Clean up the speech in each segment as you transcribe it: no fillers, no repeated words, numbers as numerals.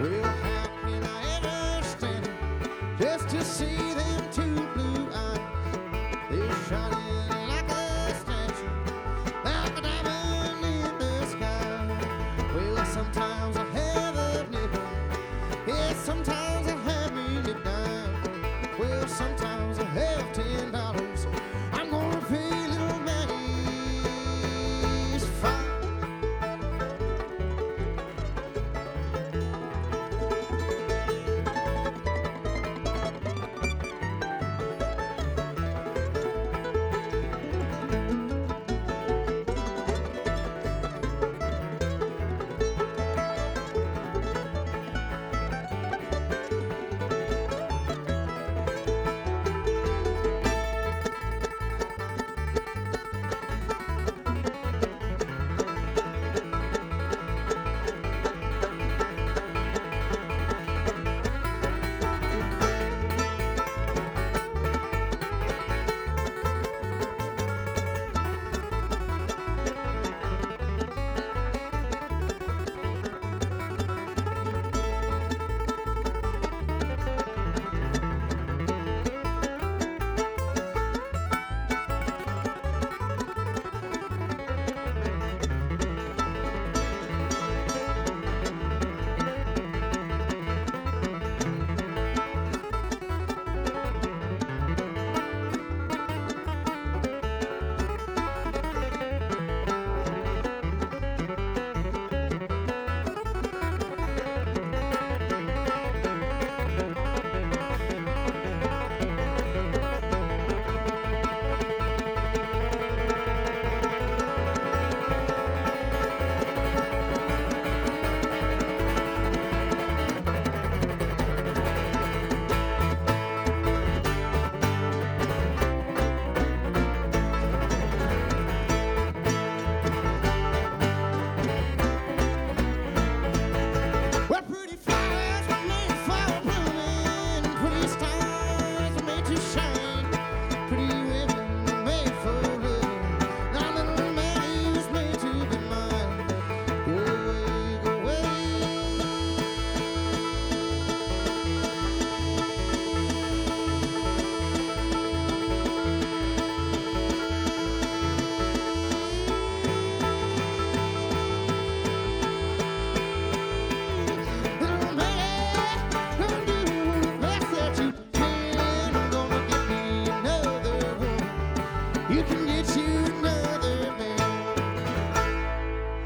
Well, how can I ever stand it just to see them two blue eyes? They're shining like a statue, like a diamond in the sky. Well, sometimes I have a nickel, yeah, sometimes I have me a dime. Well, sometimes I have $10. I'm gonna pay little Maggie's fine. Well, pretty flowers were made for blooming, pretty stars were made to shine, pretty women were made for living. Now little Maggie was made to be mine. Go away, go away. Little Maggie, gonna do the best that you can. I'm gonna get me another woman. You can get you another man.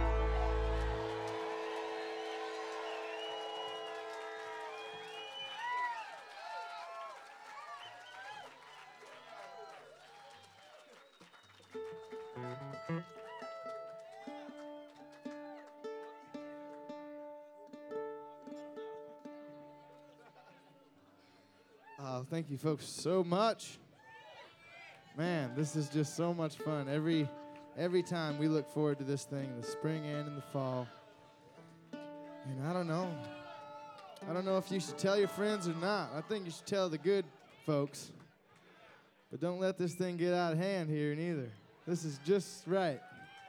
Thank you folks so much. Man, this is just so much fun. Every time we look forward to this thing, the spring and in the fall. And I don't know if you should tell your friends or not. I think you should tell the good folks. But don't let this thing get out of hand here neither. This is just right.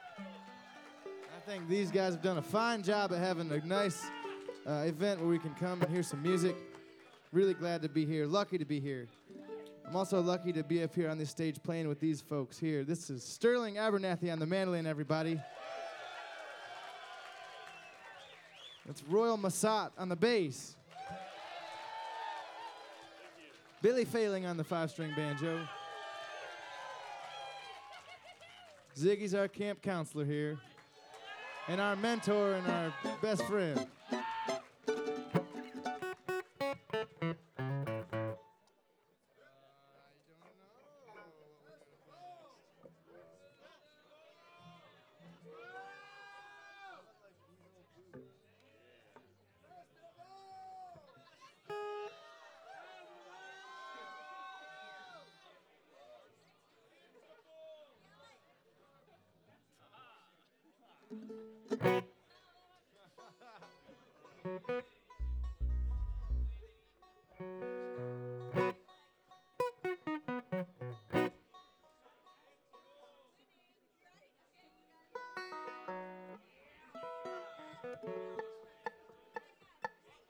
I think these guys have done a fine job at having a nice event where we can come and hear some music. Really glad to be here, lucky to be here. I'm also lucky to be up here on this stage playing with these folks here. This is Sterling Abernathy on the mandolin, everybody. That's Royal Massat on the bass. Billy Failing on the 5-string banjo. Ziggy's our camp counselor here. And our mentor and our best friend.